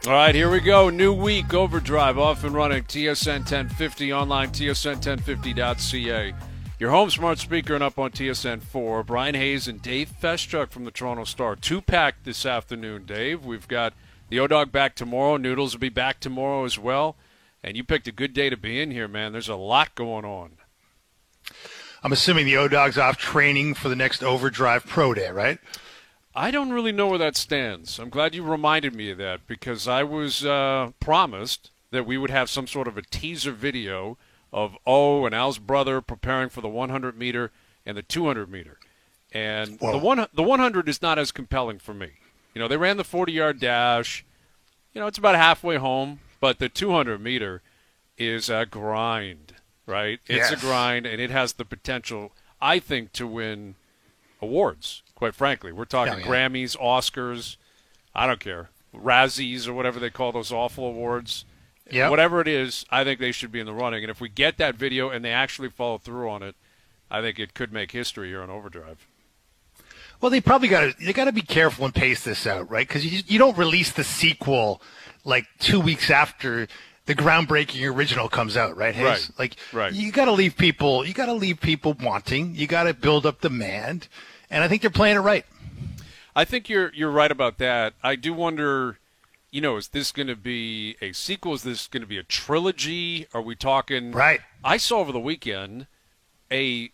All right, here we go. New week, Overdrive, off and running. TSN 1050 online, tsn1050.ca. Your home smart speaker and up on TSN 4. Brian Hayes and Dave Feschuk from the Toronto Star. Two-pack this afternoon, Dave. We've got the O-Dog back tomorrow. Noodles will be back tomorrow as well. And you picked a good day to be in here, man. There's a lot going on. I'm assuming the O-Dog's off training for the next Overdrive Pro Day, right? I don't really know where that stands. I'm glad you reminded me of that because I was promised that we would have some sort of a teaser video of O and Al's brother preparing for the 100-meter and the 200-meter. And the 100 is not as compelling for me. You know, they ran the 40-yard dash. You know, it's about halfway home, but the 200-meter is a grind, right? It's a grind, and it has the potential, I think, to win awards. Quite frankly, we're talking Grammys, Oscars, I don't care, Razzies or whatever they call those awful awards. Yep. Whatever it is, I think they should be in the running. And if we get that video and they actually follow through on it, I think it could make history here on Overdrive. Well, they probably got to be careful and pace this out, right? Because you don't release the sequel like 2 weeks after the groundbreaking original comes out, right, Hayes? Right. You got to leave people wanting. You got to build up demand. And I think they're playing it right. I think you're right about that. I do wonder, you know, is this going to be a sequel? Is this going to be a trilogy? Are we talking? Right. I saw over the weekend I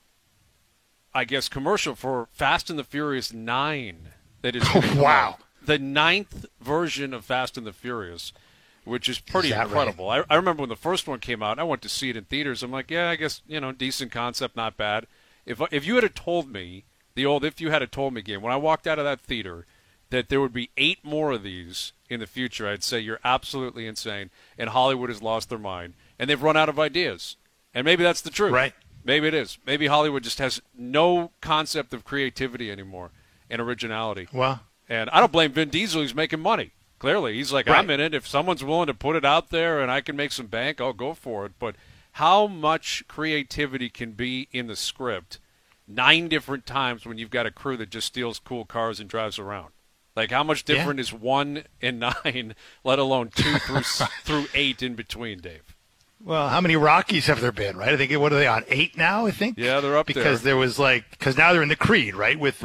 guess, commercial for Fast and the Furious 9 that is wow. The 9th version of Fast and the Furious, which is pretty incredible. Right? I remember when the first one came out, I went to see it in theaters. I'm like, yeah, I guess, you know, decent concept, not bad. If you had told me, the old if you had told me game, when I walked out of that theater, that there would be 8 more of these in the future, I'd say you're absolutely insane, and Hollywood has lost their mind, and they've run out of ideas. And maybe that's the truth. Right. Maybe it is. Maybe Hollywood just has no concept of creativity anymore and originality. Well, and I don't blame Vin Diesel. He's making money. Clearly, he's like, I'm in it. If someone's willing to put it out there and I can make some bank, I'll go for it. But how much creativity can be in the script 9 different times when you've got a crew that just steals cool cars and drives around? Like, how much different is 1 and 9, let alone 2 through 8 in between, Dave? Well, how many Rockies have there been, right? I think, what are they on, 8 now, I think? Yeah, they're up there. Because there was because now they're in the Creed, right? With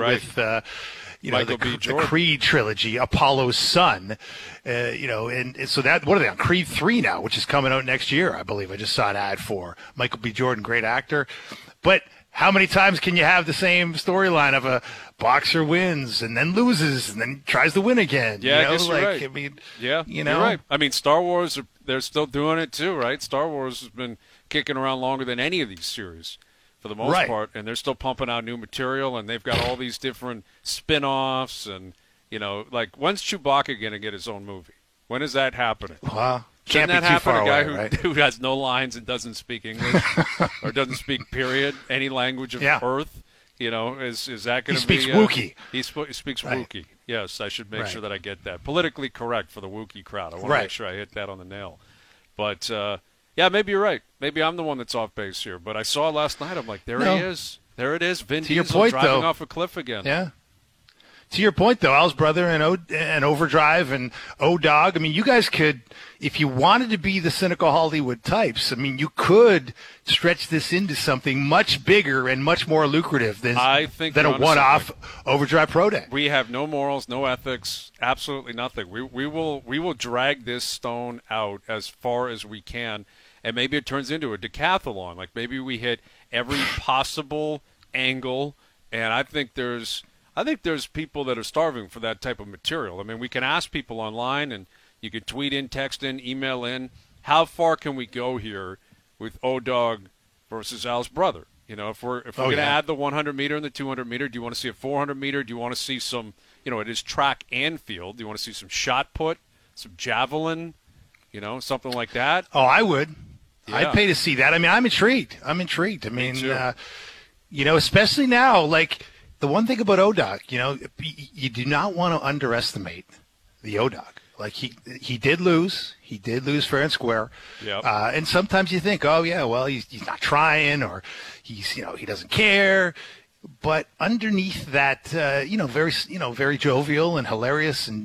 you know, the Creed trilogy, Apollo's son, you know, and so that, what are they on? Creed 3 now, which is coming out next year, I believe. I just saw an ad for Michael B. Jordan, great actor. But how many times can you have the same storyline of a boxer wins and then loses and then tries to win again? Yeah, you know? I guess you're right. I mean, yeah, you know, you're right. I mean, Star Wars, they're still doing it too, right? Star Wars has been kicking around longer than any of these series for the most part, and they're still pumping out new material, and they've got all these different spin-offs, and, you know, like, when's Chewbacca going to get his own movie? When is that happening? Wow. Can't be too far away, away, right? who has no lines and doesn't speak English or doesn't speak, period, any language of Earth? You know, is that going to be? He speaks Wookiee. He speaks Wookiee. Yes, I should make sure that I get that. Politically correct for the Wookiee crowd. I want to make sure I hit that on the nail. But, yeah, maybe you're right. Maybe I'm the one that's off base here. But I saw last night. I'm like, he is. There it is. Vin Diesel driving off a cliff again. Yeah. To your point, though, Al's brother and Overdrive and O-Dog, I mean, you guys could, if you wanted to be the cynical Hollywood types, I mean, you could stretch this into something much bigger and much more lucrative than a one-off Overdrive Pro Day. We have no morals, no ethics, absolutely nothing. We will drag this stone out as far as we can, and maybe it turns into a decathlon. Like, maybe we hit every possible angle, and I think there's people that are starving for that type of material. I mean, we can ask people online, and you can tweet in, text in, email in. How far can we go here with O-Dog versus Al's brother? You know, if we're going to add the 100-meter and the 200-meter, do you want to see a 400-meter? Do you want to see some, you know, it is track and field. Do you want to see some shot put, some javelin, you know, something like that? Oh, I would. Yeah. I'd pay to see that. I mean, I'm intrigued. I mean, you know, especially now, like, the one thing about O-Dog, you know, you do not want to underestimate the O-Dog. Like, he did lose. He did lose fair and square. Yep. And sometimes you think, oh, yeah, well, he's not trying, or he's, you know, he doesn't care. But underneath that, very jovial and hilarious and,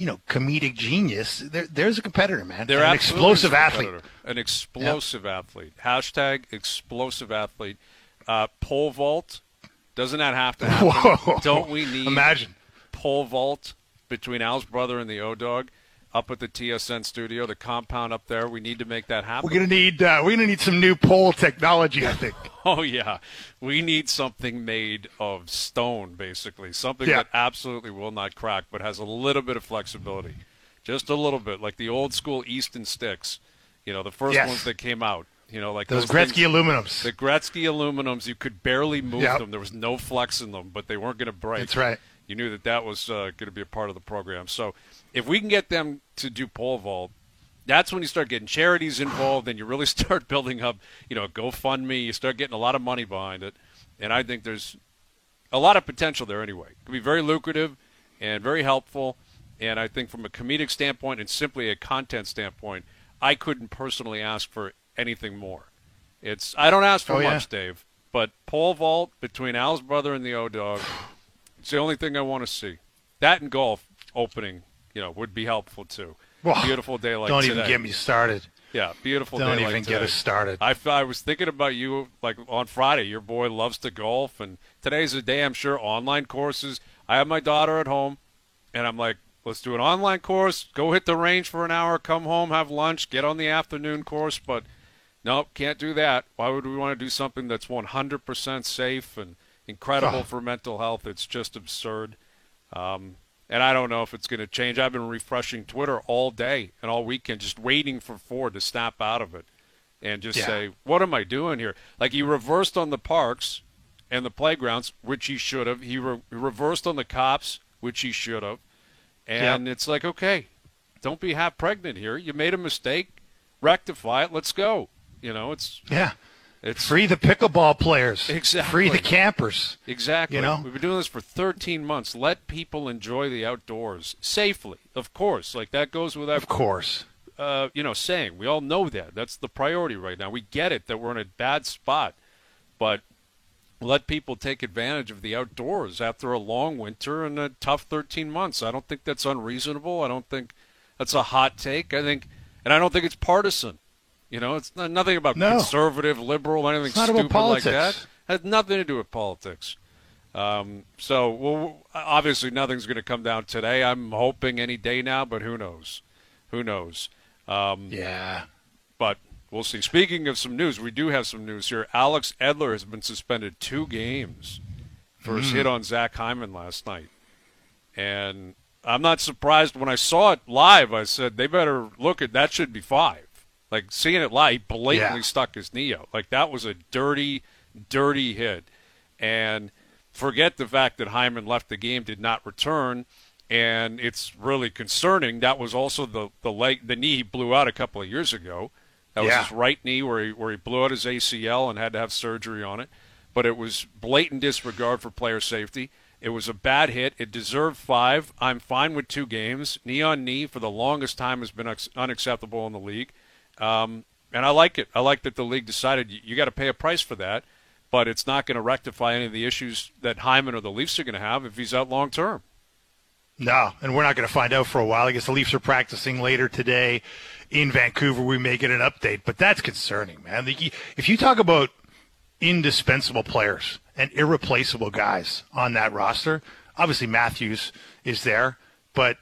comedic genius. There's a competitor, man. They're an explosive athlete. An explosive athlete. Hashtag explosive athlete. Pole vault. Doesn't that have to happen? Whoa. Don't we need Imagine pole vault between Al's brother and the O-Dog up at the TSN studio, the compound up there? We need to make that happen. We're gonna need some new pole technology, I think. Oh yeah, we need something made of stone, basically, something that absolutely will not crack, but has a little bit of flexibility, just a little bit, like the old school Easton sticks. The first ones that came out. Like those Gretzky aluminums. The Gretzky aluminums, you could barely move them. There was no flex in them, but they weren't going to break. That's right. You knew that was going to be a part of the program. So if we can get them to do pole vault, that's when you start getting charities involved and you really start building up, GoFundMe. You start getting a lot of money behind it. And I think there's a lot of potential there anyway. It could be very lucrative and very helpful. And I think from a comedic standpoint and simply a content standpoint, I couldn't personally ask for anything more. I don't ask for much, Dave, but pole vault between Al's brother and the O-Dog, it's the only thing I want to see. That and golf opening, would be helpful too. Well, beautiful day like today. Don't even get me started. Yeah, beautiful day like today. Don't even get us started. I was thinking about you like on Friday. Your boy loves to golf, and today's a day, I'm sure, online courses. I have my daughter at home, and I'm like, let's do an online course, go hit the range for an hour, come home, have lunch, get on the afternoon course, but nope, can't do that. Why would we want to do something that's 100% safe and incredible for mental health? It's just absurd. And I don't know if it's going to change. I've been refreshing Twitter all day and all weekend, just waiting for Ford to snap out of it and just say, what am I doing here? Like, he reversed on the parks and the playgrounds, which he should have. He reversed on the cops, which he should have. And it's like, okay, don't be half pregnant here. You made a mistake. Rectify it. Let's go. It's free the pickleball players. Exactly. Free the campers. Exactly. We've been doing this for 13 months. Let people enjoy the outdoors safely, of course. Like, that goes without, of course, saying. We all know that. That's the priority right now. We get it that we're in a bad spot, but let people take advantage of the outdoors after a long winter and a tough 13 months. I don't think that's unreasonable. I don't think that's a hot take. I don't think it's partisan. It's nothing about conservative, liberal, anything stupid like that. It has nothing to do with politics. Obviously nothing's going to come down today. I'm hoping any day now, but who knows? But we'll see. Speaking of some news, we do have some news here. Alex Edler has been suspended 2 games for his hit on Zach Hyman last night. And I'm not surprised. When I saw it live, I said, they better look at that. Should be 5. Like, seeing it live, he blatantly stuck his knee out. Like, that was a dirty, dirty hit. And forget the fact that Hyman left the game, did not return, and it's really concerning. That was also the knee he blew out a couple of years ago. That was his right knee where he blew out his ACL and had to have surgery on it. But it was blatant disregard for player safety. It was a bad hit. It deserved 5. I'm fine with 2 games. Knee on knee for the longest time has been unacceptable in the league. And I like it. I like that the league decided you got to pay a price for that, but it's not going to rectify any of the issues that Hyman or the Leafs are going to have if he's out long term. No, and we're not going to find out for a while. I guess the Leafs are practicing later today in Vancouver. We may get an update, but that's concerning, man. If you talk about indispensable players and irreplaceable guys on that roster, obviously Matthews is there, but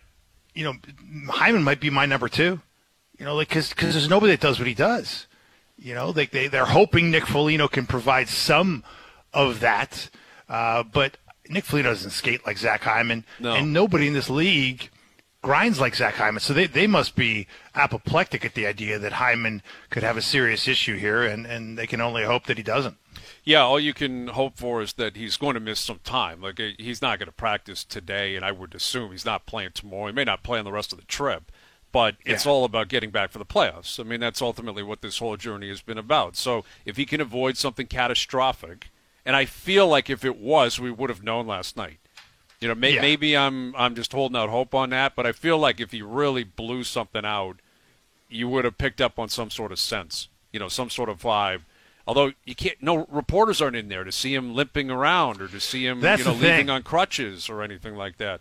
Hyman might be my number 2. Because there's nobody that does what he does. They're hoping Nick Foligno can provide some of that, but Nick Foligno doesn't skate like Zach Hyman, and nobody in this league grinds like Zach Hyman. So they must be apoplectic at the idea that Hyman could have a serious issue here, and they can only hope that he doesn't. Yeah, all you can hope for is that he's going to miss some time. Like, he's not going to practice today, and I would assume he's not playing tomorrow. He may not play on the rest of the trip. But it's all about getting back for the playoffs. I mean, that's ultimately what this whole journey has been about. So if he can avoid something catastrophic, and I feel like if it was, we would have known last night. Maybe I'm just holding out hope on that, but I feel like if he really blew something out, you would have picked up on some sort of sense, some sort of vibe. Although no reporters aren't in there to see him limping around or to see him, leaving on crutches or anything like that.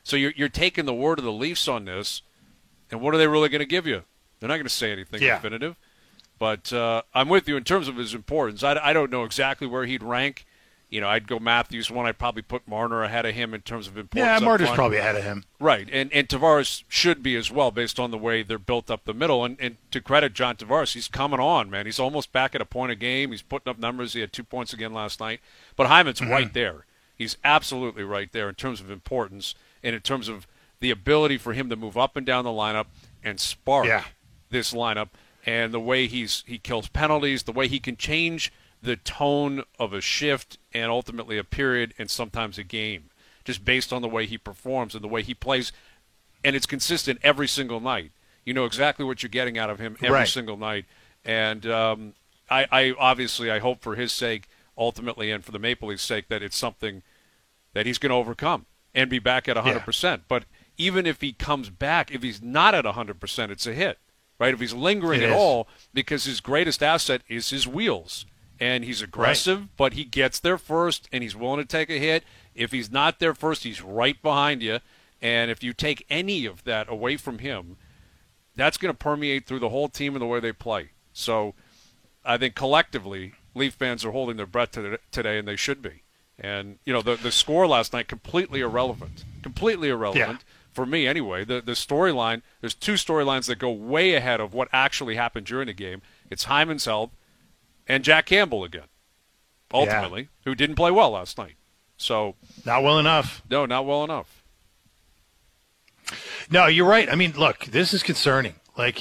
So you're taking the word of the Leafs on this, and what are they really going to give you? They're not going to say anything definitive. But I'm with you in terms of his importance. I don't know exactly where he'd rank. I'd go Matthews one. I'd probably put Marner ahead of him in terms of importance. Yeah, Marner's probably ahead of him. Right, and Tavares should be as well based on the way they're built up the middle. And to credit John Tavares, he's coming on, man. He's almost back at a point a game. He's putting up numbers. He had 2 points again last night. But Hyman's right there. He's absolutely right there in terms of importance and in terms of the ability for him to move up and down the lineup and spark this lineup. And the way he kills penalties, the way he can change the tone of a shift and ultimately a period and sometimes a game, just based on the way he performs and the way he plays. And it's consistent every single night. You know exactly what you're getting out of him every single night. And I obviously hope for his sake, ultimately, and for the Maple Leafs' sake, that it's something that he's going to overcome and be back at 100%. Yeah. But even if he comes back, if he's not at 100%, it's a hit. Right? If he's lingering at all, because his greatest asset is his wheels. And he's aggressive, but he gets there first, and he's willing to take a hit. If he's not there first, he's right behind you. And if you take any of that away from him, that's going to permeate through the whole team and the way they play. So I think collectively, Leaf fans are holding their breath today, and they should be. And, the score last night, completely irrelevant. Completely irrelevant. Yeah. For me, anyway. The storyline, there's two storylines that go way ahead of what actually happened during the game. It's Hyman's health and Jack Campbell again, ultimately, who didn't play well last night. So not well enough. No, not well enough. No, you're right. I mean, look, this is concerning. Kyle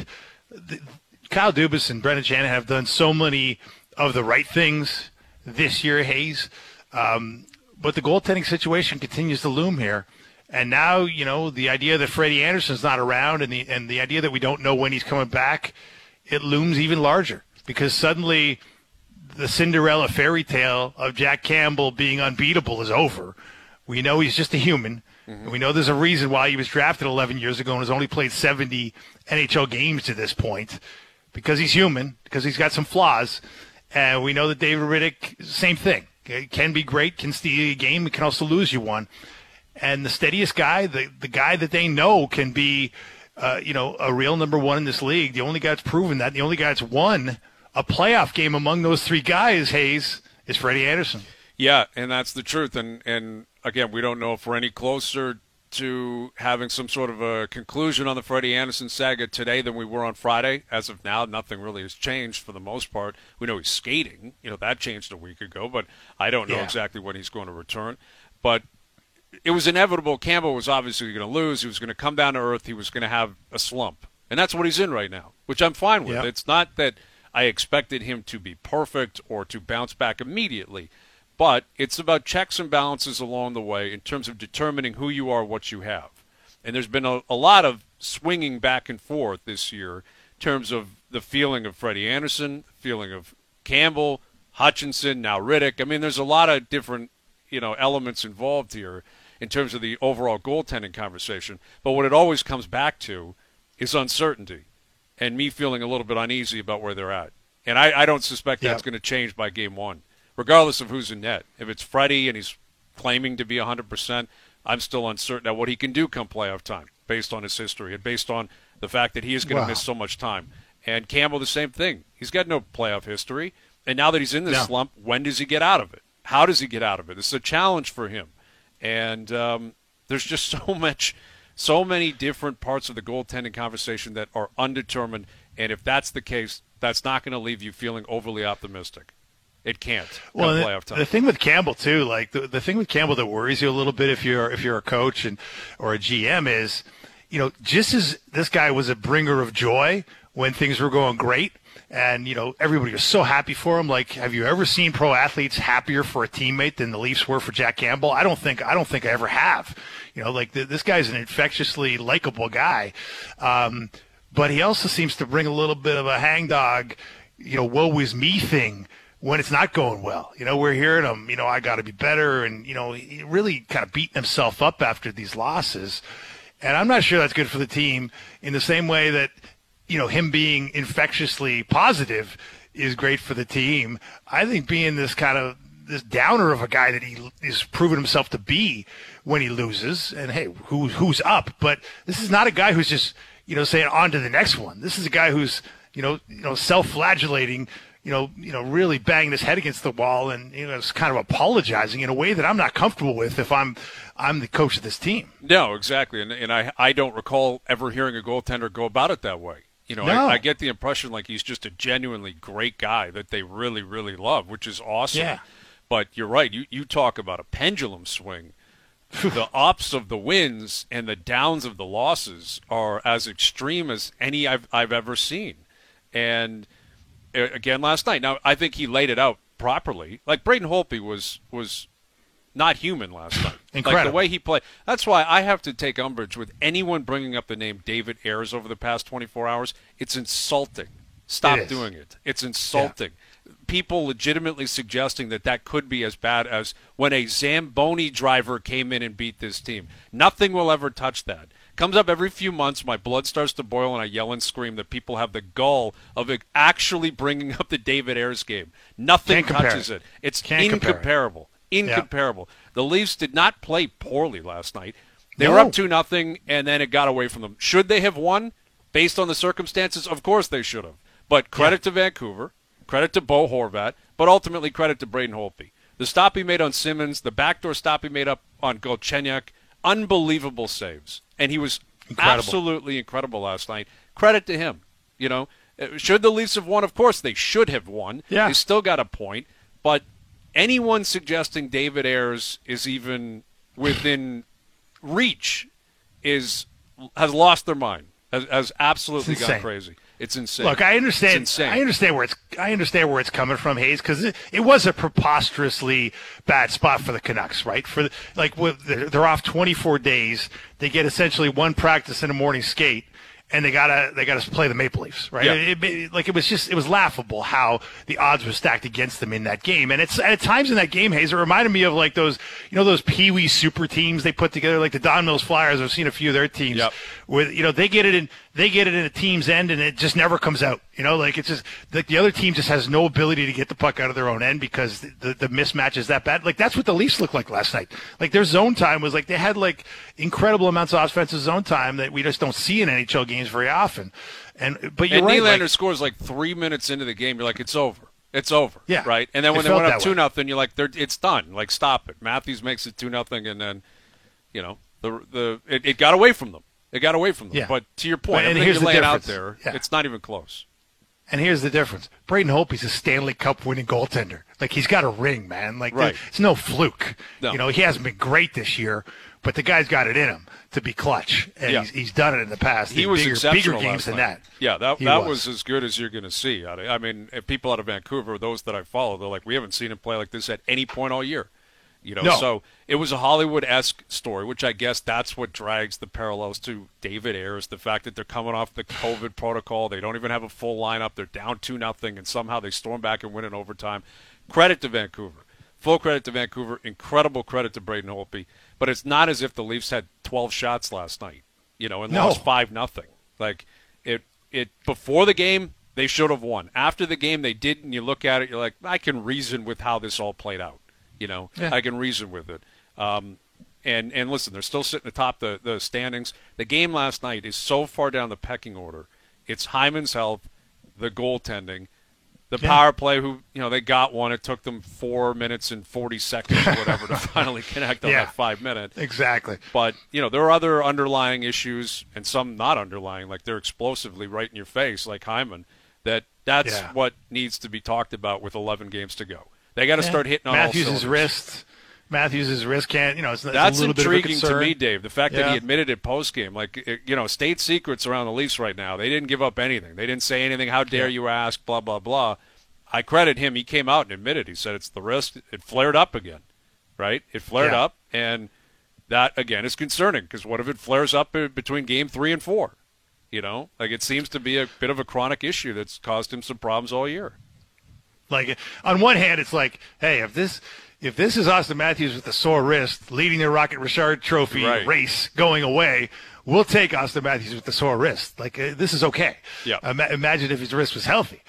Dubas and Brendan Shanahan have done so many of the right things this year, Hayes. But the goaltending situation continues to loom here. And now, the idea that Freddie Anderson's not around and the idea that we don't know when he's coming back, it looms even larger. Because suddenly the Cinderella fairy tale of Jack Campbell being unbeatable is over. We know he's just a human. Mm-hmm. And we know there's a reason why he was drafted 11 years ago and has only played 70 NHL games to this point. Because he's human, because he's got some flaws. And we know that David Rittich, same thing. Can be great, can steal a game, can also lose you one. And the steadiest guy, the guy that they know can be, a real number one in this league, the only guy that's proven that, the only guy that's won a playoff game among those three guys, Hayes, is Freddie Anderson. Yeah, and that's the truth. And again, we don't know if we're any closer to having some sort of a conclusion on the Freddie Anderson saga today than we were on Friday. As of now, nothing really has changed for the most part. We know he's skating. That changed a week ago, but I don't know exactly when he's going to return. But it was inevitable. Campbell was obviously going to lose. He was going to come down to earth. He was going to have a slump. And that's what he's in right now, which I'm fine with. Yep. It's not that I expected him to be perfect or to bounce back immediately. But it's about checks and balances along the way in terms of determining who you are, what you have. And there's been a lot of swinging back and forth this year in terms of the feeling of Freddie Anderson, the feeling of Campbell, Hutchinson, now Rittich. I mean, there's a lot of different, elements involved here in terms of the overall goaltending conversation. But what it always comes back to is uncertainty and me feeling a little bit uneasy about where they're at. And I don't suspect that's going to change by game one, regardless of who's in net. If it's Freddie and he's claiming to be 100%, I'm still uncertain at what he can do come playoff time based on his history and based on the fact that he is going to miss so much time. And Campbell, the same thing. He's got no playoff history. And now that he's in this slump, when does he get out of it? How does he get out of it? This is a challenge for him. And there's just so many different parts of the goaltending conversation that are undetermined. And if that's the case, that's not going to leave you feeling overly optimistic. It can't. Well, playoff time. The thing with Campbell too, the thing with Campbell that worries you a little bit if you're a coach or a GM is, just as this guy was a bringer of joy when things were going great, and everybody was so happy for him. Like, have you ever seen pro athletes happier for a teammate than the Leafs were for Jack Campbell? I don't think I ever have. This guy's an infectiously likable guy, but he also seems to bring a little bit of a hangdog, woe is me thing when it's not going well. We're hearing him, I got to be better. And, he really kind of beating himself up after these losses. And I'm not sure that's good for the team in the same way that, him being infectiously positive is great for the team. I think being this kind of this downer of a guy that he is proven himself to be when he loses. And hey, who's up? But this is not a guy who's just saying on to the next one. This is a guy who's self-flagellating. Really banging his head against the wall and it's kind of apologizing in a way that I'm not comfortable with if I'm the coach of this team. No, exactly, and I don't recall ever hearing a goaltender go about it that way. No. I get the impression like he's just a genuinely great guy that they really, really love, which is awesome. Yeah. But you're right. You talk about a pendulum swing. The ups of the wins and the downs of the losses are as extreme as any I've ever seen, and again last night. Now, I think he laid it out properly. Like, Braden Holtby was not human last night. Incredible. Like, the way he played. That's why I have to take umbrage with anyone bringing up the name David Ayres over the past 24 hours. It's insulting. Stop doing it. It's insulting. Yeah. People legitimately suggesting that could be as bad as when a Zamboni driver came in and beat this team. Nothing will ever touch that. Comes up every few months, my blood starts to boil, and I yell and scream that people have the gall of actually bringing up the David Ayres game. Nothing touches it. It's incomparable. Incomparable. Yeah. The Leafs did not play poorly last night. They were up 2-0, and then it got away from them. Should they have won based on the circumstances? Of course they should have. But credit to Vancouver, credit to Bo Horvat, but ultimately credit to Braden Holtby. The stop he made on Simmons, the backdoor stop he made up on Galchenyuk, unbelievable saves. And he was absolutely incredible last night. Credit to him. Should the Leafs have won? Of course they should have won. Yeah. They still got a point. But anyone suggesting David Ayres is even within reach has lost their mind. Has absolutely gone crazy. It's insane. Look, I understand. I understand where it's coming from, Hayes, because it was a preposterously bad spot for the Canucks, right? They're off 24 days. They get essentially one practice and a morning skate, and they gotta play the Maple Leafs, right? Yeah. It was laughable how the odds were stacked against them in that game. And it's at times in that game, Hayes, it reminded me of like those Pee Wee super teams they put together, like the Don Mills Flyers. I've seen a few of their teams where they get it in a team's end and it just never comes out. It's just like the other team just has no ability to get the puck out of their own end because the mismatch is that bad. Like, that's what the Leafs looked like last night. Like, their zone time was like they had like incredible amounts of offensive zone time that we just don't see in NHL games very often. But you're right. Nylander scores like 3 minutes into the game. You're like, it's over. It's over. Yeah. Right. And then when they went up 2-0, you're like, it's done. Like, stop it. Matthews makes it 2-0, and then, it got away from them. It got away from them. Yeah. But to your point, and here's you're laying out difference. there, it's not even close. And here's the difference. Braden Holtby's a Stanley Cup winning goaltender. Like, he's got a ring, man. Like, it's no fluke. No. He hasn't been great this year, but the guy's got it in him to be clutch. And he's done it in the past. He was bigger games than that. Yeah, that was as good as you're going to see. I mean, people out of Vancouver, those that I follow, they're like, we haven't seen him play like this at any point all year. No. So it was a Hollywood-esque story, which I guess that's what drags the parallels to David Ayres, the fact that they're coming off the COVID protocol. They don't even have a full lineup. They're down 2-0, and somehow they storm back and win in overtime. Credit to Vancouver. Full credit to Vancouver. Incredible credit to Braden Holtby. But it's not as if the Leafs had 12 shots last night, and lost 5-0. Like, it before the game, they should have won. After the game, they didn't. You look at it, you're like, I can reason with how this all played out. I can reason with it. And listen, they're still sitting atop the standings. The game last night is so far down the pecking order. It's Hyman's health, the goaltending, the power play. They got one. It took them 4 minutes and 40 seconds or whatever to finally connect on that 5 minute. Exactly. But there are other underlying issues, and some not underlying, like they're explosively right in your face, like Hyman. That's what needs to be talked about with 11 games to go. They got to start hitting on Matthews' all cylinders. Matthews' wrist can't, it's that's a little intriguing bit of a concern. to me, Dave. The fact that he admitted it post-game. Like, state secrets around the Leafs right now. They didn't give up anything. They didn't say anything. How dare you ask, blah, blah, blah. I credit him. He came out and admitted. He said it's the wrist. It flared up again, right? It flared up, and that, again, is concerning because what if it flares up between game 3 and 4? Like, it seems to be a bit of a chronic issue that's caused him some problems all year. Like, on one hand, it's like, hey, if this is Auston Matthews with a sore wrist leading the Rocket Richard Trophy race going away, we'll take Austin Matthews with the sore wrist. Like, this is okay. Yeah. Imagine if his wrist was healthy.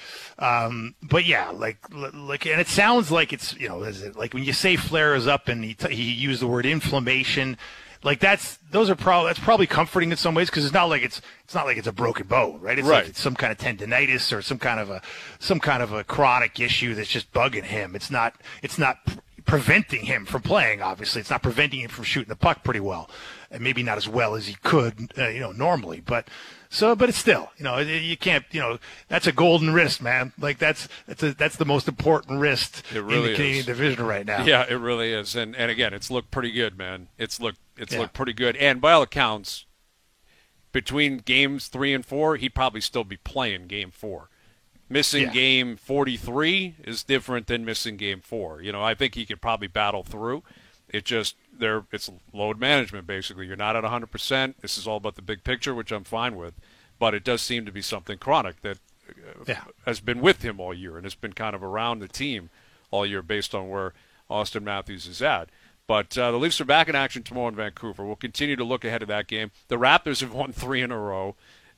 But yeah, like, and it sounds like it's, like when you say flares up and he used the word inflammation, like that's probably comforting in some ways, because it's not like it's a broken bone, right? It's like it's some kind of tendinitis or some kind of a chronic issue that's just bugging him. It's not preventing him from playing. Obviously, it's not preventing him from shooting the puck pretty well, and maybe not as well as he could, normally. But it's still, you can't, that's a golden wrist, man. Like that's the most important wrist in the Canadian division right now. Yeah, it really is. And again, it's looked pretty good, man. It's looked pretty good. And by all accounts, between games 3 and 4, he'd probably still be playing game 4. Missing game 43 is different than missing game 4. I think he could probably battle through. It's load management, basically. You're not at 100%. This is all about the big picture, which I'm fine with. But it does seem to be something chronic that has been with him all year, and it's been kind of around the team all year based on where Austin Matthews is at. But the Leafs are back in action tomorrow in Vancouver. We'll continue to look ahead of that game. The Raptors have won 3 in a row.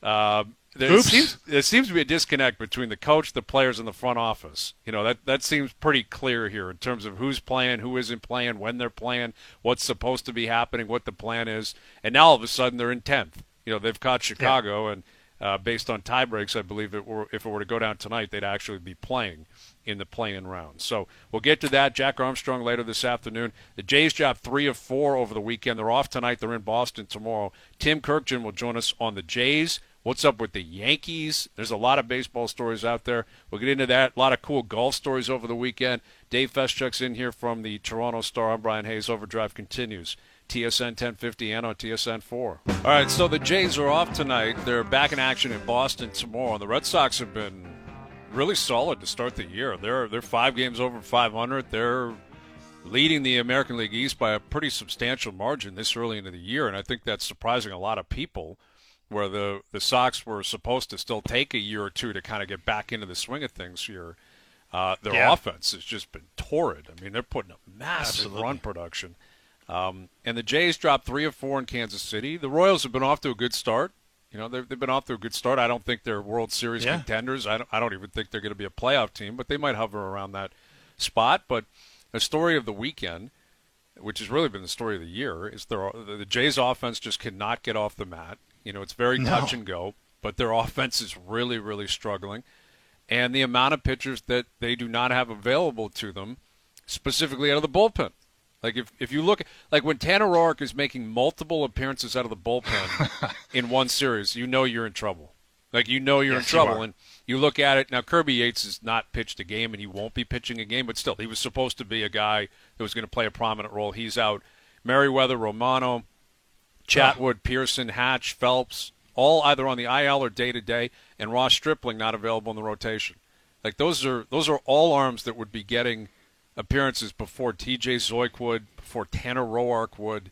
There seems to be a disconnect between the coach, the players, and the front office. That seems pretty clear here in terms of who's playing, who isn't playing, when they're playing, what's supposed to be happening, what the plan is. And now all of a sudden they're in 10th. They've caught Chicago, and based on tie breaks, I believe if it were to go down tonight, they'd actually be playing in the play-in round. So we'll get to that. Jack Armstrong later this afternoon. The Jays dropped 3 of 4 over the weekend. They're off tonight. They're in Boston tomorrow. Tim Kirkjian will join us on the Jays. What's up with the Yankees? There's a lot of baseball stories out there. We'll get into that. A lot of cool golf stories over the weekend. Dave Feschuk's in here from the Toronto Star. I'm Brian Hayes. Overdrive continues. TSN 1050 and on TSN 4. All right, so the Jays are off tonight. They're back in action in Boston tomorrow. The Red Sox have been really solid to start the year. They're 5 games over 500. They're leading the American League East by a pretty substantial margin this early into the year, and I think that's surprising a lot of people, where the Sox were supposed to still take a year or two to kind of get back into the swing of things here. Their offense has just been torrid. I mean, they're putting up massive run production. And the Jays dropped 3 of 4 in Kansas City. The Royals have been off to a good start. They've been off to a good start. I don't think they're World Series contenders. I don't even think they're going to be a playoff team, but they might hover around that spot. But the story of the weekend, which has really been the story of the year, is the Jays' offense just cannot get off the mat. It's very touch and go, but their offense is really, really struggling. And the amount of pitchers that they do not have available to them, specifically out of the bullpen. Like if you look, like when Tanner Roark is making multiple appearances out of the bullpen in one series, you're in trouble. Like you're in trouble. And you look at it, now Kirby Yates has not pitched a game and he won't be pitching a game, but still, he was supposed to be a guy that was going to play a prominent role. He's out. Merriweather, Romano, Chatwood, Pearson, Hatch, Phelps, all either on the IL or day-to-day, and Ross Stripling not available in the rotation. Like those are all arms that would be getting appearances before TJ Zoik would, before Tanner Roark would,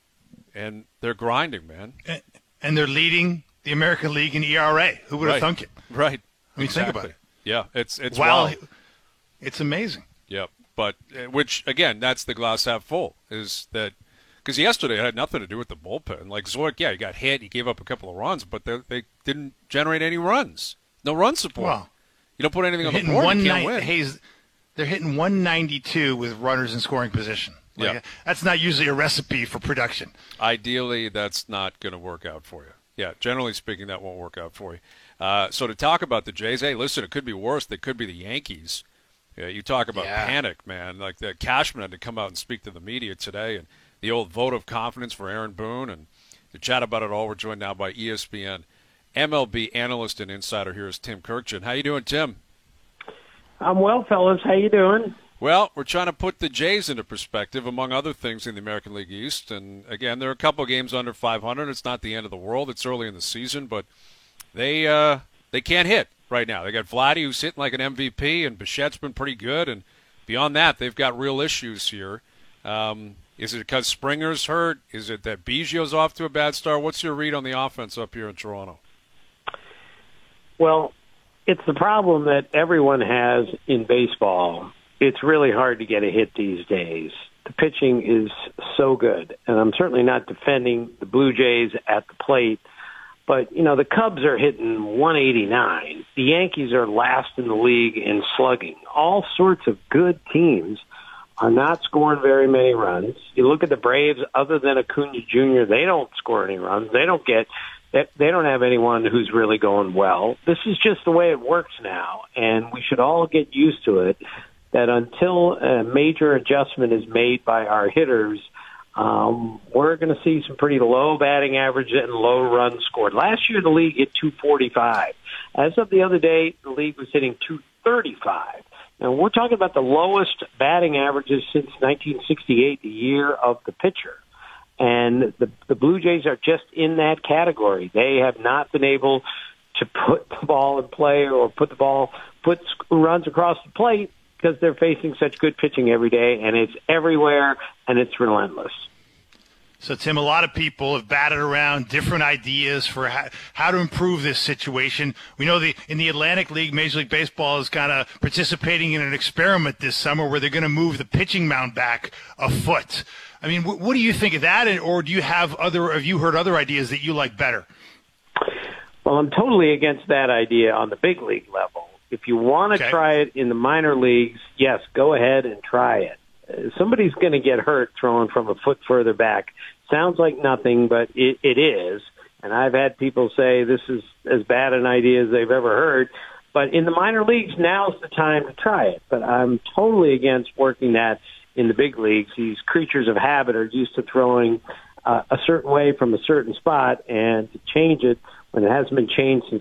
and they're grinding, man. And they're leading the American League in ERA. Who would have thunk it? Right. I mean, think about it. Yeah, it's wild. It's amazing. Yep. But which again, that's the glass half full. Is that because yesterday it had nothing to do with the bullpen. Like Zoik, he got hit, he gave up a couple of runs, but they didn't generate any runs. No run support. Well, you don't put anything on the board, you can't win. Hayes, they're hitting 192 with runners in scoring position. That's not usually a recipe for production. Ideally, that's not going to work out for you. Yeah, generally speaking, that won't work out for you. So to talk about the Jays, hey, listen, it could be worse. They could be the Yankees. Yeah, you talk about panic, man. Like Cashman had to come out and speak to the media today, and the old vote of confidence for Aaron Boone. And to chat about it all, we're joined now by ESPN MLB analyst and insider. Here is Tim Kirkjian. How you doing, Tim? I'm well, fellas. How you doing? Well, we're trying to put the Jays into perspective, among other things, in the American League East. And, again, there are a couple of games under 500. It's not the end of the world. It's early in the season, but they can't hit right now. They got Vladdy, who's hitting like an MVP, and Bichette's been pretty good. And beyond that, they've got real issues here. Is it because Springer's hurt? Is it that Biggio's off to a bad start? What's your read on the offense up here in Toronto? Well, it's the problem that everyone has in baseball. It's really hard to get a hit these days. the pitching is so good. And I'm certainly not defending the Blue Jays at the plate. But, the Cubs are hitting 189. The Yankees are last in the league in slugging. All sorts of good teams are not scoring very many runs. You look at the Braves, other than Acuna Jr., they don't score any runs. They don't have anyone who's really going well. This is just the way it works now, and we should all get used to it, that until a major adjustment is made by our hitters, we're going to see some pretty low batting average and low runs scored. Last year, the league hit 245. As of the other day, the league was hitting 235. Now, we're talking about the lowest batting averages since 1968, the year of the pitcher. And the Blue Jays are just in that category. They have not been able to put the ball in play or put runs across the plate because they're facing such good pitching every day, and it's everywhere, and it's relentless. So, Tim, a lot of people have batted around different ideas for how to improve this situation. We know in the Atlantic League, Major League Baseball is kind of participating in an experiment this summer where they're going to move the pitching mound back a foot. I mean, what do you think of that, or do you have you heard other ideas that you like better? Well, I'm totally against that idea on the big league level. If you want to try it in the minor leagues, yes, go ahead and try it. Somebody's going to get hurt throwing from a foot further back. Sounds like nothing, but it is. And I've had people say this is as bad an idea as they've ever heard. But in the minor leagues, now's the time to try it. But I'm totally against working that in the big leagues. These creatures of habit are used to throwing a certain way from a certain spot, and to change it when it hasn't been changed since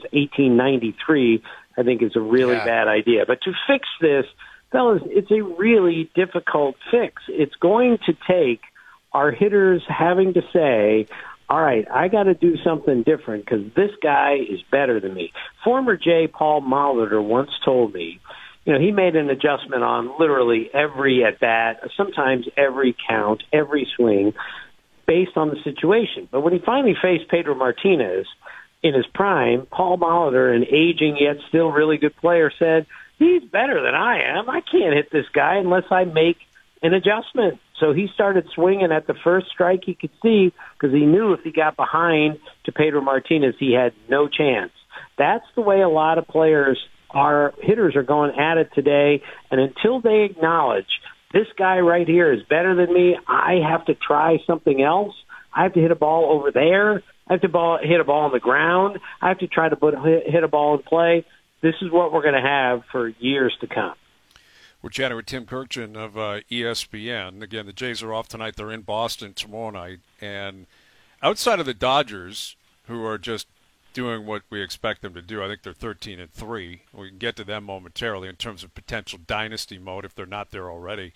1893, I think is a really bad idea. But to fix this, fellas, it's a really difficult fix. It's going to take our hitters having to say, all right, I got to do something different because this guy is better than me. Former J. Paul Molitor once told me, he made an adjustment on literally every at-bat, sometimes every count, every swing, based on the situation. But when he finally faced Pedro Martinez in his prime, Paul Molitor, an aging yet still really good player, said, he's better than I am. I can't hit this guy unless I make an adjustment. So he started swinging at the first strike he could see because he knew if he got behind to Pedro Martinez, he had no chance. That's the way a lot of our hitters are going at it today. And until they acknowledge this guy right here is better than me, I have to try something else. I have to hit a ball over there. I have to hit a ball on the ground. I have to try to hit a ball in play. This is what we're going to have for years to come. We're chatting with Tim Kurkjian of ESPN. Again, the Jays are off tonight. They're in Boston tomorrow night. And outside of the Dodgers, who are just doing what we expect them to do, I think they're 13-3. We can get to them momentarily in terms of potential dynasty mode if they're not there already.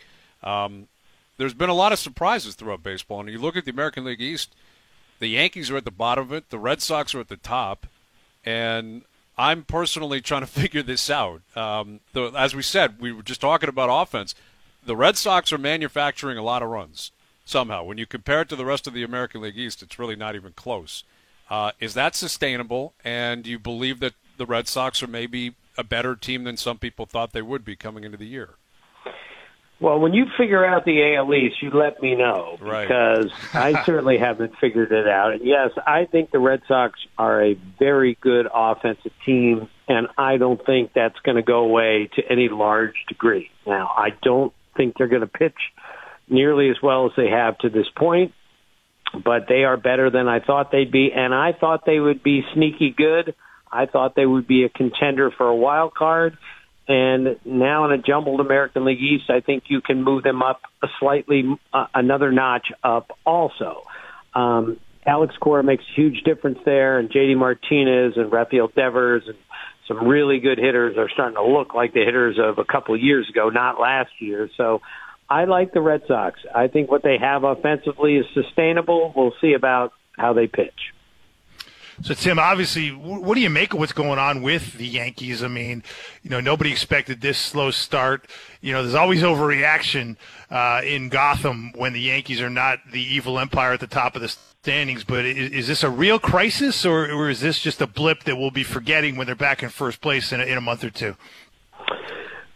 There's been a lot of surprises throughout baseball. And you look at the American League East, the Yankees are at the bottom of it. The Red Sox are at the top. And I'm personally trying to figure this out. As we said, we were just talking about offense. The Red Sox are manufacturing a lot of runs somehow. When you compare it to the rest of the American League East, it's really not even close. Is that sustainable? And do you believe that the Red Sox are maybe a better team than some people thought they would be coming into the year? Well, when you figure out the AL East, you let me know, because I certainly haven't figured it out. And yes, I think the Red Sox are a very good offensive team, and I don't think that's going to go away to any large degree. Now, I don't think they're going to pitch nearly as well as they have to this point, but they are better than I thought they'd be, and I thought they would be sneaky good. I thought they would be a contender for a wild card. And now in a jumbled American League East, I think you can move them up another notch up also. Alex Cora makes a huge difference there, and J.D. Martinez and Rafael Devers and some really good hitters are starting to look like the hitters of a couple of years ago, not last year. So I like the Red Sox. I think what they have offensively is sustainable. We'll see about how they pitch. So, Tim, obviously, what do you make of what's going on with the Yankees? I mean, nobody expected this slow start. There's always overreaction in Gotham when the Yankees are not the evil empire at the top of the standings. But is this a real crisis, or is this just a blip that we'll be forgetting when they're back in first place in a month or two?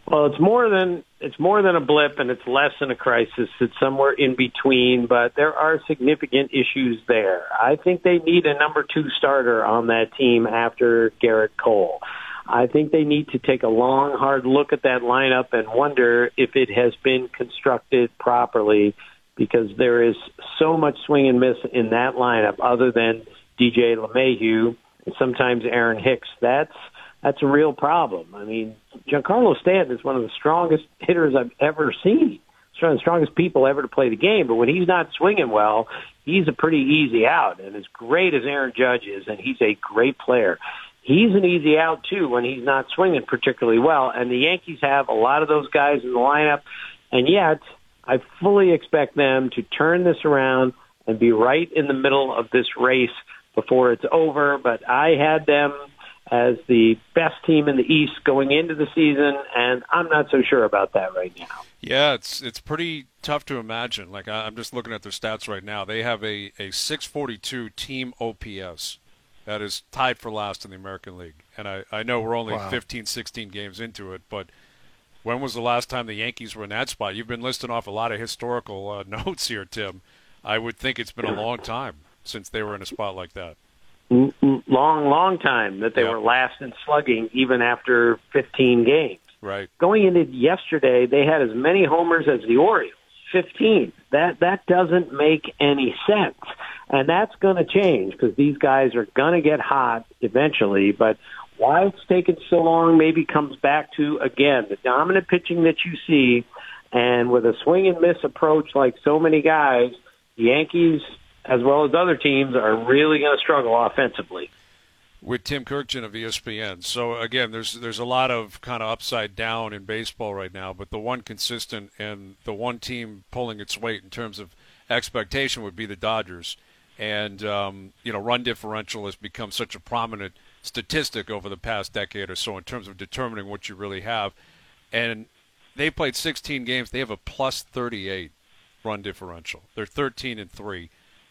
Well, it's more than a blip, and it's less than a crisis. It's somewhere in between, but there are significant issues there. I think they need a number 2 starter on that team after Garrett Cole. I think they need to take a long, hard look at that lineup and wonder if it has been constructed properly, because there is so much swing and miss in that lineup other than DJ LeMahieu and sometimes Aaron Hicks. That's a real problem. I mean, Giancarlo Stanton is one of the strongest hitters I've ever seen. He's one of the strongest people ever to play the game, but when he's not swinging well, he's a pretty easy out. And as great as Aaron Judge is, and he's a great player, he's an easy out, too, when he's not swinging particularly well. And the Yankees have a lot of those guys in the lineup, and yet I fully expect them to turn this around and be right in the middle of this race before it's over. But I had them as the best team in the East going into the season, and I'm not so sure about that right now. Yeah, it's pretty tough to imagine. Like, I'm just looking at their stats right now. They have a 642 team OPS. That is tied for last in the American League. And I know we're only 15, 16 games into it, but when was the last time the Yankees were in that spot? You've been listing off a lot of historical notes here, Tim. I would think it's been a long time since they were in a spot like that. Long time that they were last in slugging, even after 15 games. Right. Going into yesterday, they had as many homers as the Orioles, 15. That doesn't make any sense. And that's going to change because these guys are going to get hot eventually. But why it's taken so long maybe comes back to, again, the dominant pitching that you see. And with a swing and miss approach like so many guys, the Yankees, as well as other teams, are really going to struggle offensively. With Tim Kurkjian of ESPN. So, again, there's a lot of kind of upside down in baseball right now, but the one consistent and the one team pulling its weight in terms of expectation would be the Dodgers. And, run differential has become such a prominent statistic over the past decade or so in terms of determining what you really have. And they played 16 games. They have a plus 38 run differential. They're 13-3.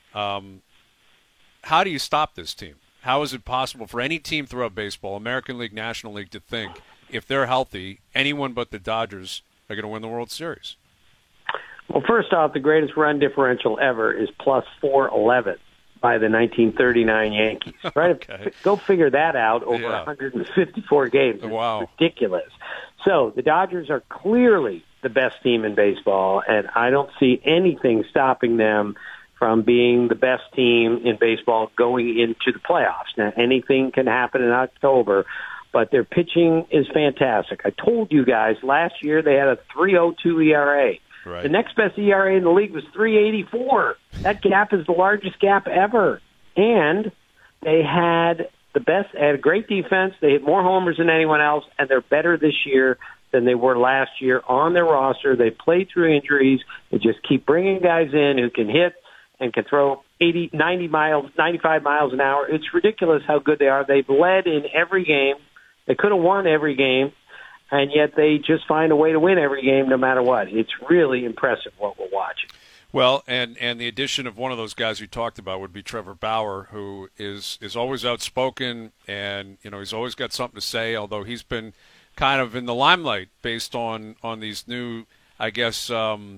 How do you stop this team? How is it possible for any team throughout baseball, American League, National League, to think if they're healthy, anyone but the Dodgers are going to win the World Series? Well, first off, the greatest run differential ever is plus 411 by the 1939 Yankees. Right? Okay. Go figure that out over 154 games. It's ridiculous. So the Dodgers are clearly the best team in baseball, and I don't see anything stopping them from being the best team in baseball going into the playoffs. Now, anything can happen in October, but their pitching is fantastic. I told you guys last year they had a 3.02 ERA. Right. The next best ERA in the league was 3.84. That gap is the largest gap ever. And they had a great defense. They hit more homers than anyone else, and they're better this year than they were last year on their roster. They played through injuries. They just keep bringing guys in who can hit and can throw 80, 90 miles, 95 miles an hour. It's ridiculous how good they are. They've led in every game. They could have won every game, and yet they just find a way to win every game no matter what. It's really impressive what we're watching. Well, and the addition of one of those guys you talked about would be Trevor Bauer, who is always outspoken, and he's always got something to say, although he's been kind of in the limelight based on these new, I guess,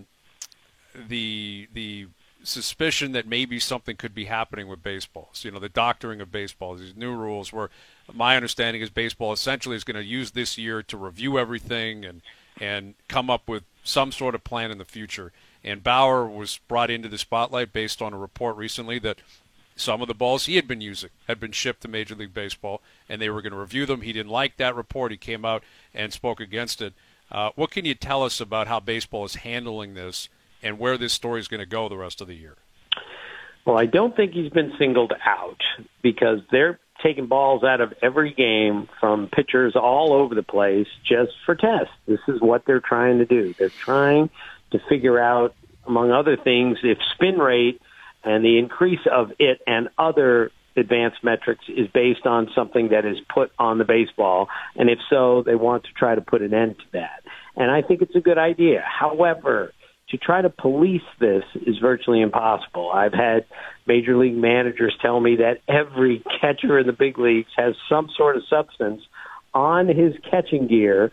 the suspicion that maybe something could be happening with baseball. So, the doctoring of baseball, these new rules where my understanding is baseball essentially is going to use this year to review everything and come up with some sort of plan in the future. And Bauer was brought into the spotlight based on a report recently that some of the balls he had been using had been shipped to Major League Baseball, and they were going to review them. He didn't like that report. He came out and spoke against it. What can you tell us about how baseball is handling this and where this story is going to go the rest of the year? Well, I don't think he's been singled out because they're taking balls out of every game from pitchers all over the place just for tests. This is what they're trying to do. They're trying to figure out, among other things, if spin rate and the increase of it and other advanced metrics is based on something that is put on the baseball. And if so, they want to try to put an end to that. And I think it's a good idea. However, to try to police this is virtually impossible. I've had major league managers tell me that every catcher in the big leagues has some sort of substance on his catching gear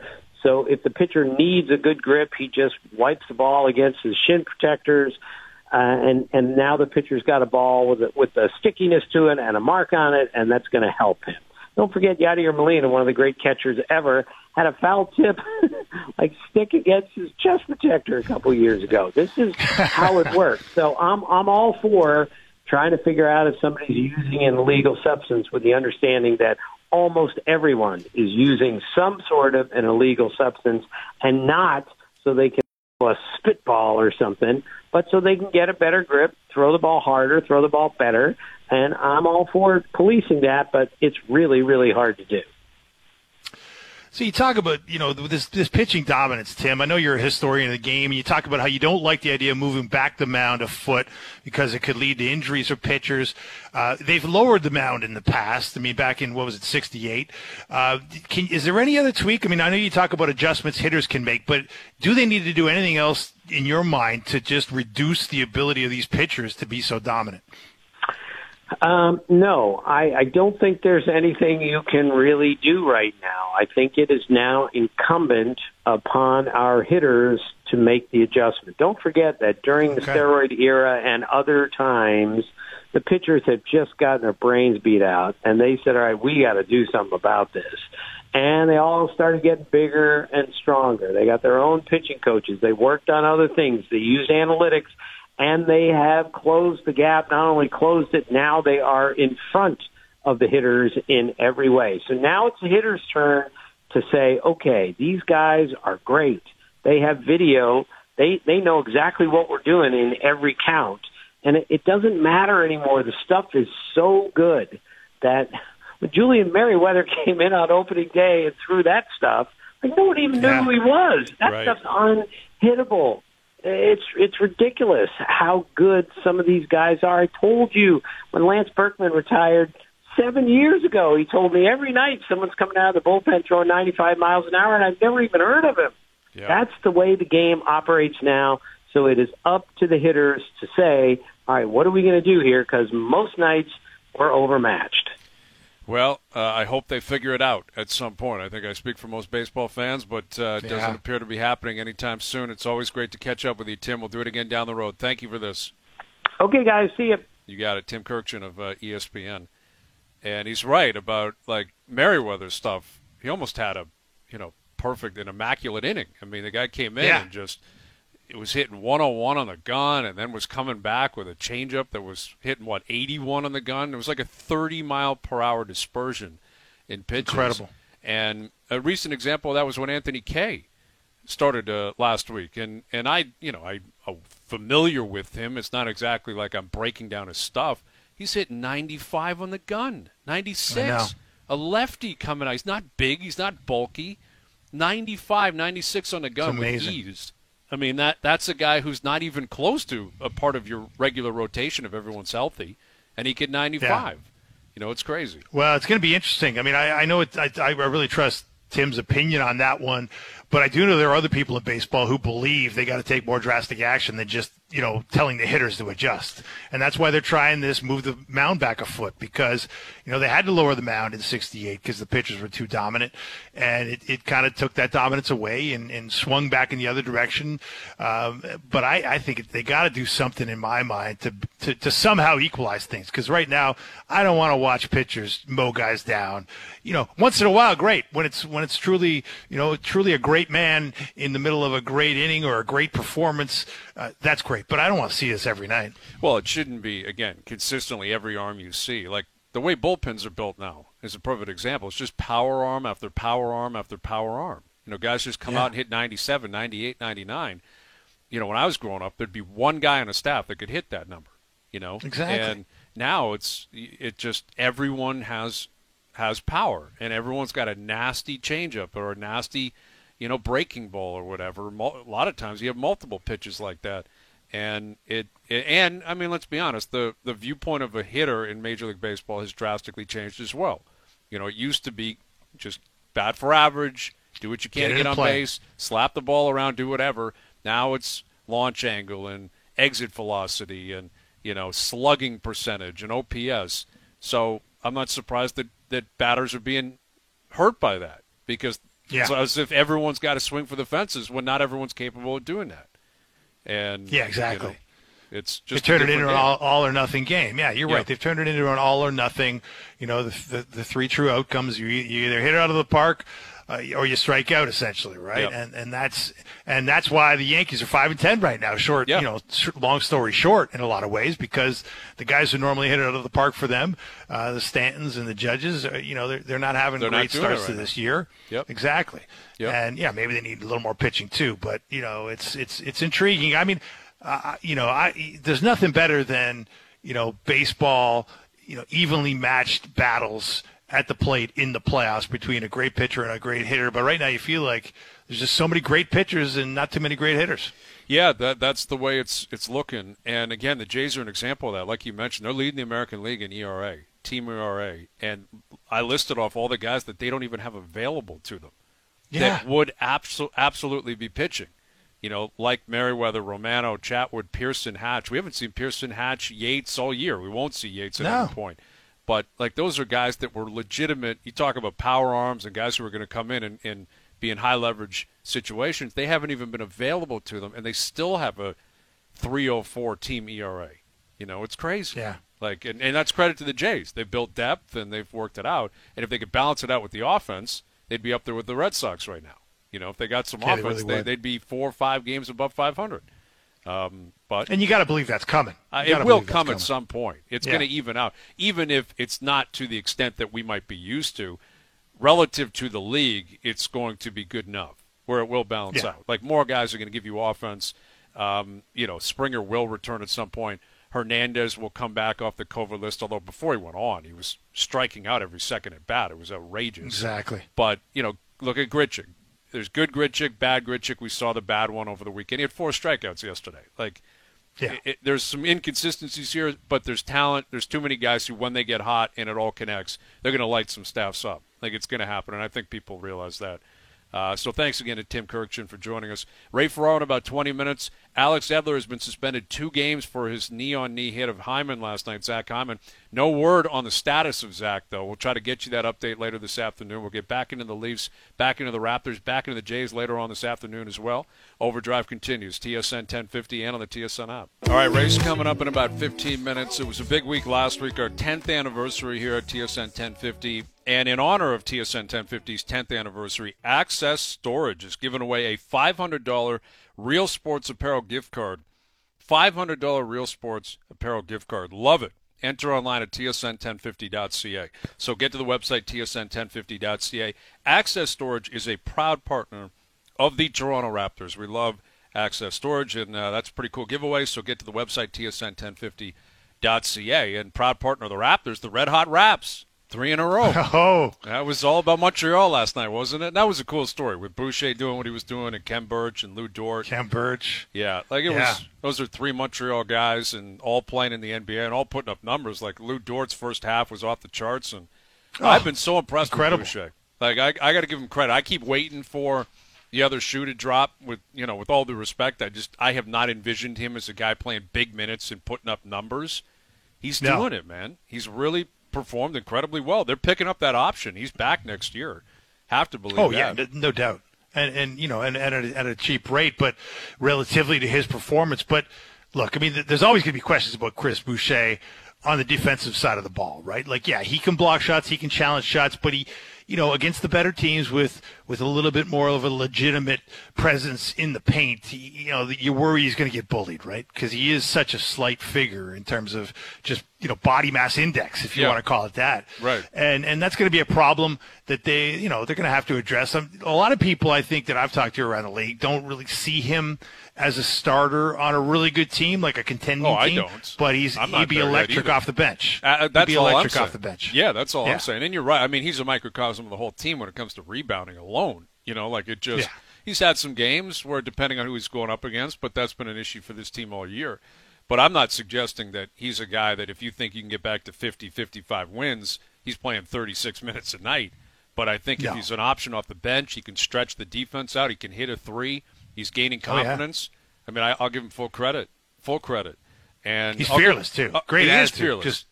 So if the pitcher needs a good grip, he just wipes the ball against his shin protectors, and now the pitcher's got a ball with a stickiness to it and a mark on it, and that's going to help him. Don't forget Yadier Molina, one of the great catchers ever, had a foul tip like stick against his chest protector a couple of years ago. This is how it works. So I'm all for trying to figure out if somebody's using an illegal substance with the understanding that almost everyone is using some sort of an illegal substance, and not so they can a spitball or something, but so they can get a better grip, throw the ball harder, throw the ball better. And I'm all for policing that, but it's really, really hard to do. So you talk about, this pitching dominance, Tim. I know you're a historian of the game, and you talk about how you don't like the idea of moving back the mound a foot because it could lead to injuries for pitchers. They've lowered the mound in the past. I mean, back in, 68? Is there any other tweak? I mean, I know you talk about adjustments hitters can make, but do they need to do anything else in your mind to just reduce the ability of these pitchers to be so dominant? No, I don't think there's anything you can really do right now. I think it is now incumbent upon our hitters to make the adjustment. Don't forget that during the steroid era and other times, the pitchers have just gotten their brains beat out, and they said, all right, we got to do something about this. And they all started getting bigger and stronger. They got their own pitching coaches. They worked on other things. They used analytics. And they have closed the gap, not only closed it, now they are in front of the hitters in every way. So now it's the hitter's turn to say, okay, these guys are great. They have video. They know exactly what we're doing in every count. And it doesn't matter anymore. The stuff is so good that when Julian Merriweather came in on opening day and threw that stuff, like no one even knew who he was. That stuff's unhittable. It's ridiculous how good some of these guys are. I told you when Lance Berkman retired 7 years ago, he told me every night someone's coming out of the bullpen throwing 95 miles an hour, and I've never even heard of him. Yeah. That's the way the game operates now. So it is up to the hitters to say, all right, what are we going to do here? Because most nights we're overmatched. Well, I hope they figure it out at some point. I think I speak for most baseball fans, but it doesn't appear to be happening anytime soon. It's always great to catch up with you, Tim. We'll do it again down the road. Thank you for this. Okay, guys. See you. You got it. Tim Kurkjian of ESPN. And he's right about, Merriweather's stuff. He almost had a, perfect and immaculate inning. I mean, the guy came in and just – it was hitting 101 on the gun and then was coming back with a changeup that was hitting, 81 on the gun. It was like a 30-mile-per-hour dispersion in pitches. Incredible. And a recent example of that was when Anthony Kay started last week. And I'm familiar with him. It's not exactly like I'm breaking down his stuff. He's hitting 95 on the gun, 96. A lefty coming out. He's not big. He's not bulky. 95, 96 on the gun with ease. I mean, that's a guy who's not even close to a part of your regular rotation if everyone's healthy, and he get 95. Yeah. It's crazy. Well, it's going to be interesting. I mean, I know I really trust Tim's opinion on that one, but I do know there are other people in baseball who believe they got to take more drastic action than just, telling the hitters to adjust. And that's why they're trying this, move the mound back a foot, because, they had to lower the mound in 68 because the pitchers were too dominant. And it kind of took that dominance away and swung back in the other direction. But I think they got to do something in my mind to somehow equalize things. Because right now, I don't want to watch pitchers mow guys down. Once in a while, great. When it's truly, truly a great man in the middle of a great inning or a great performance, that's great. But I don't want to see this every night. Well, it shouldn't be, again, consistently every arm you see. Like the way bullpens are built now is a perfect example. It's just power arm after power arm after power arm. Guys just come out and hit 97, 98, 99. When I was growing up, there'd be one guy on a staff that could hit that number. Exactly. And now it just everyone has power, and everyone's got a nasty changeup or a nasty, breaking ball or whatever. A lot of times you have multiple pitches like that. And I mean, let's be honest, the viewpoint of a hitter in Major League Baseball has drastically changed as well. It used to be just bat for average, do what you can to get on base, slap the ball around, do whatever. Now it's launch angle and exit velocity and, slugging percentage and OPS. So I'm not surprised that batters are being hurt by that, because Yeah. It's as if everyone's got to swing for the fences when not everyone's capable of doing that. And yeah, exactly. You know, it's just they turned it into an all or nothing game. Yeah, you're right. They've turned it into an all or nothing. You know, the three true outcomes: you either hit it out of the park, or you strike out, essentially, right? Yep. And that's why the Yankees are 5-10 right now. Short, yeah. You know, long story short, in a lot of ways, because the guys who normally hit it out of the park for them, the Stantons and the Judges, you know, they're not having great starts to this year. Yep. Exactly. Yep. And yeah, maybe they need a little more pitching too. But you know, it's intriguing. I mean, you know, there's nothing better than, you know, baseball, you know, evenly matched battles at the plate in the playoffs between a great pitcher and a great hitter. But right now you feel like there's just so many great pitchers and not too many great hitters. Yeah, that's the way it's looking. And again, the Jays are an example of that. Like you mentioned, they're leading the American League in ERA, team ERA. And I listed off all the guys that they don't even have available to them that would absolutely be pitching. You know, like Merriweather, Romano, Chatwood, Pearson, Hatch. We haven't seen Pearson, Hatch, Yates all year. We won't see Yates at any point. But, like, those are guys that were legitimate. You talk about power arms and guys who are going to come in and be in high-leverage situations. They haven't even been available to them, and they still have a 3.04 team ERA. You know, it's crazy. Yeah. Like, and that's credit to the Jays. They've built depth, and they've worked it out. And if they could balance it out with the offense, they'd be up there with the Red Sox right now. You know, if they got some offense, they'd be 4 or 5 games above 500. But and you got to believe that's coming. It will come at some point. It's going to even out, even if it's not to the extent that we might be used to. Relative to the league, it's going to be good enough where it will balance out. Like, more guys are going to give you offense. You know, Springer will return at some point. Hernandez will come back off the COVID list, although before he went on, he was striking out every second at bat. It was outrageous. Exactly. But, you know, look at Grichuk. There's good Grichuk, bad Grichuk. We saw the bad one over the weekend. He had 4 strikeouts yesterday. Like, there's some inconsistencies here, but there's talent. There's too many guys who, when they get hot and it all connects, they're going to light some staffs up. Like, it's going to happen, and I think people realize that. So thanks again to Tim Kurkjian for joining us. Ray Ferraro in about 20 minutes. Alex Edler has been suspended 2 games for his knee-on-knee hit of Hyman last night, Zach Hyman. No word on the status of Zach, though. We'll try to get you that update later this afternoon. We'll get back into the Leafs, back into the Raptors, back into the Jays later on this afternoon as well. Overdrive continues, TSN 1050 and on the TSN app. All right, race coming up in about 15 minutes. It was a big week last week, our 10th anniversary here at TSN 1050. And in honor of TSN 1050's 10th anniversary, Access Storage is giving away a $500 Real Sports Apparel gift card. $500 Real Sports Apparel gift card. Love it. Enter online at tsn1050.ca. So get to the website, tsn1050.ca. Access Storage is a proud partner of the Toronto Raptors. We love Access Storage, and that's a pretty cool giveaway. So get to the website, tsn1050.ca. And proud partner of the Raptors, the Red Hot Raps. 3 in a row. Oh. That was all about Montreal last night, wasn't it? That was a cool story with Boucher doing what he was doing and Ken Birch and Lou Dort. Ken Birch. Yeah. Like, it was. Those are 3 Montreal guys and all playing in the NBA and all putting up numbers. Like, Lou Dort's first half was off the charts. And I've been so impressed with Boucher. Like, I got to give him credit. I keep waiting for the other shoe to drop with all due respect. I have not envisioned him as a guy playing big minutes and putting up numbers. He's doing it, man. He's really performed incredibly well. They're picking up that option. He's back next year. Have to believe that. Oh, yeah, no doubt. And at a cheap rate, but relatively to his performance. But, look, I mean, there's always going to be questions about Chris Boucher on the defensive side of the ball, right? Like, yeah, he can block shots, he can challenge shots, but he, against the better teams with a little bit more of a legitimate presence in the paint, you worry he's going to get bullied, right? Because he is such a slight figure in terms of just, body mass index, if you want to call it that. Right. And that's going to be a problem that they're going to have to address. A lot of people, I think, that I've talked to around the league don't really see him as a starter on a really good team, like a contending team. I don't. But he'd be electric off the bench. That's he'd be all electric I'm off the bench. Yeah, that's all I'm saying. And you're right. I mean, he's a microcosm of the whole team when it comes to rebounding alone. He's had some games where, depending on who he's going up against, but that's been an issue for this team all year. But I'm not suggesting that he's a guy that if you think you can get back to 50, 55 wins, he's playing 36 minutes a night. But I think if he's an option off the bench, he can stretch the defense out. He can hit a 3. He's gaining confidence. I mean, I'll give him full credit. And he's fearless, too. Great attitude. He is fearless.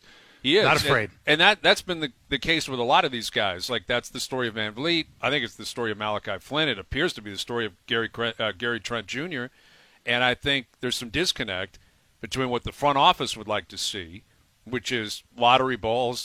He is. Not afraid. And that's been the case with a lot of these guys. Like, that's the story of Van Vliet. I think it's the story of Malachi Flynn. It appears to be the story of Gary Trent Jr. And I think there's some disconnect between what the front office would like to see, which is lottery balls,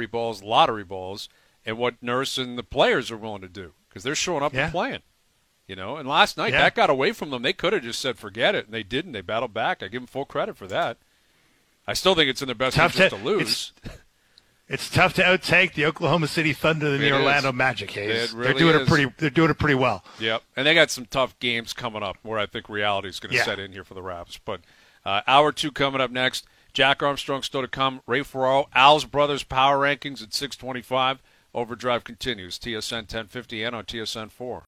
and what Nurse and the players are willing to do, because they're showing up and playing. And last night that got away from them. They could have just said forget it, and they didn't. They battled back. I give them full credit for that. I still think it's in their best interest to lose. It's tough to out-tank the Oklahoma City Thunder and the Orlando Magic, Hayes. They're doing it pretty well. Yep, and they got some tough games coming up where I think reality is going to set in here for the Raps. But hour 2 coming up next. Jack Armstrong still to come. Ray Ferraro, Al's Brothers Power Rankings at 6:25. Overdrive continues. TSN 1050 and on TSN 4.